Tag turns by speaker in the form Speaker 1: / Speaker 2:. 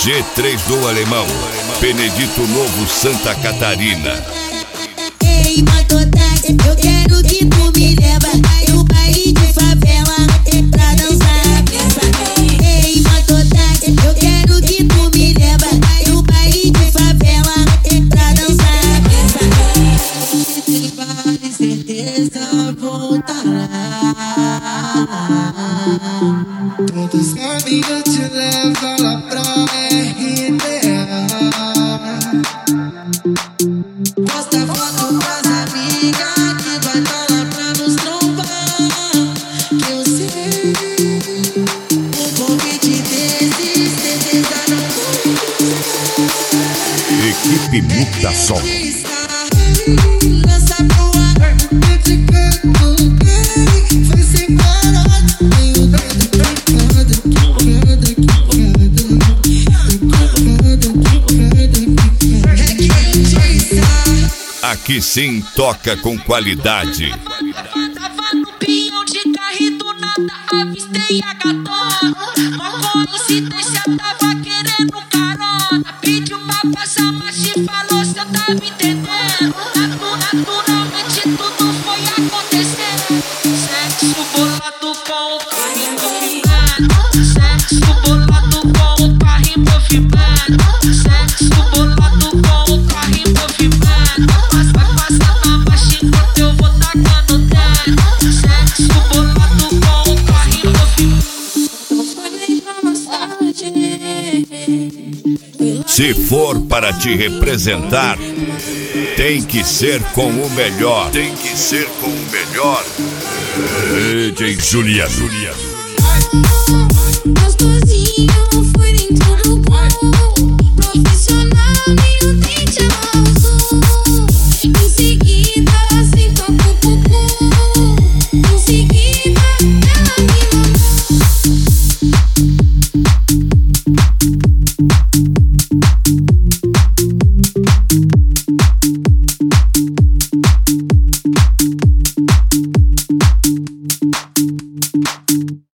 Speaker 1: G3 do Alemão, Benedito Novo, Santa Catarina.
Speaker 2: Ei, Matodade, eu quero que tu me leva no baile de favela pra dançar. Ei, Matodade, eu quero que tu me leva no baile de favela pra dançar. Vale certeza voltará.
Speaker 3: Todos sabem que eu te levo lá pra RDA. Posta foto pras amigas que vai tá lá pra nos trombar. Que eu sei, um convite desses, certeza não foi.
Speaker 1: Equipe Mutação.
Speaker 3: Lança pro ar, eu te canto bem. Foi sem parar, tenho
Speaker 1: Aqui sim toca com qualidade.
Speaker 4: Tava no pinhão de carro do nada, avistei a gatona. Uma coincidência, tava querendo carona. Pediu pra passar, mas te falou se eu tava entendendo. Naturalmente tudo foi acontecendo. Sexo bolado com o carro movimento. Sexo bolado com o carro movimento. Sexo bolado com o carro movimento.
Speaker 1: Se for para te representar, tem que ser com o melhor. Tem que ser com o melhor. DJ Juliano.
Speaker 2: Gostosinho.